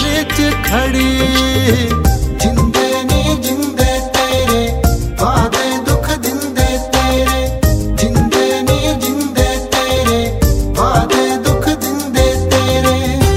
बारे च खड़ी। जिंदे नी जिंदे तेरे वादे दुख दिंदे तेरे, जिंदे नी जिंदे तेरे वादे दुख दिंदे तेरे।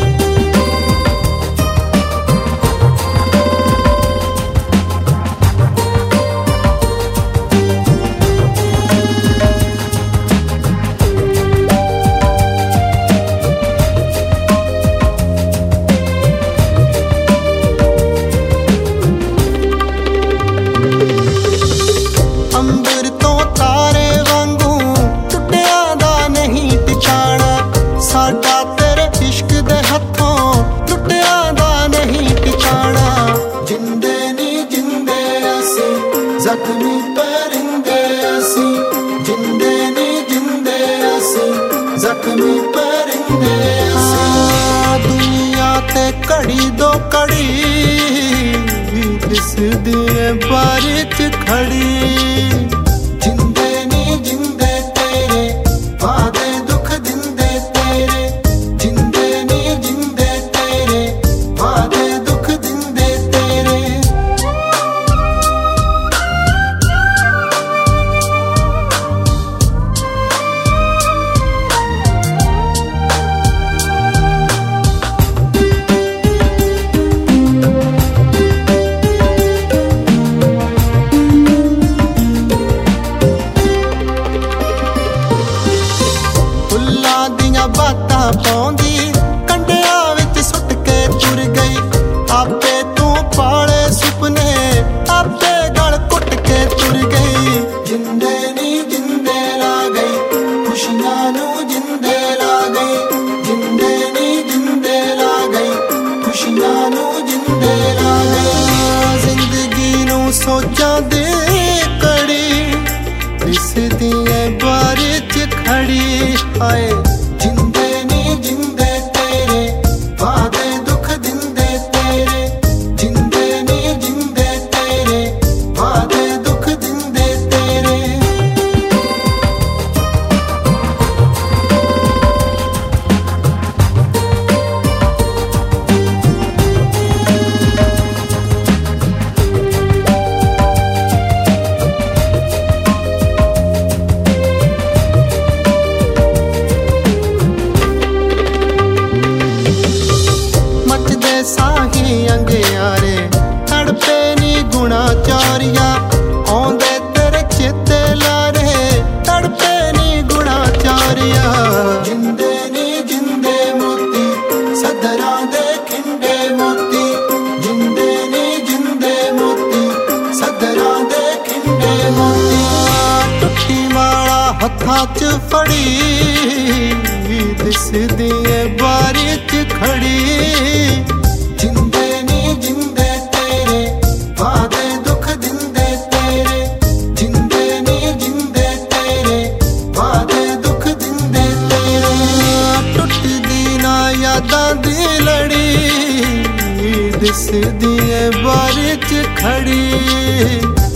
अंबर तो तारे वांगू टुटिया दा नहीं टिकाना, साडा तेरे इश्क दे हथों टुटिया दा नहीं टिकाना। जिंदे नी जिंदे असी जख्मी परिंदे असी, जिंदे नी जिंदे असी जख्मी परिंदे असी। दुनिया ते कड़ी दो कड़ी दिसदी है बारे च खड़ी। जिंदे नी जिंदे तेरे वादे दुख दिंदे तेरे, जिंदे नी जिंदे तेरे वादे दुख दिंदे तेरे। बातां पाउंदी कंडिया विच सुट के तुर गई, आपे तू पाले सुपने आपे गल कुट के तुर गई। जिंदे नी जिंदे ला गई खुशियां नू जिंदे ला गई, जिंदे नी जिंदे ला गई खुशियां नू जिंदे ला गई। जिंदगी नू सोचां दे कड़ी दिसदी है बारे च खड़ी। आए जिंदे नी जिंदे तेरे वादे दुख दिंदे तेरे, जिंदे नी जिंदे तेरे वादे दुख दिंदे तेरे। साही अंगियारे तड़पे नी गुणा चारिया, आउंदे तेरे चेते लारे तड़पे नी गुणा चारिया। जिंदे नी जिंदे मोती सदरा दे खिंडे मोती, जिंदे नी जिंदे मोती सदरा दे खिंडे मोती। टुट्टी वाला हत्था च फड़ी दिसदी है बारी च खड़ी। जिंदे नी जिंदे तेरे वादे दुख दिंदे तेरे, जिंदे नी जिंदे तेरे वादे दुख दिंदे तेरे। टुटदी ना यादां दी लड़ी दिसदी है बारे च खड़ी।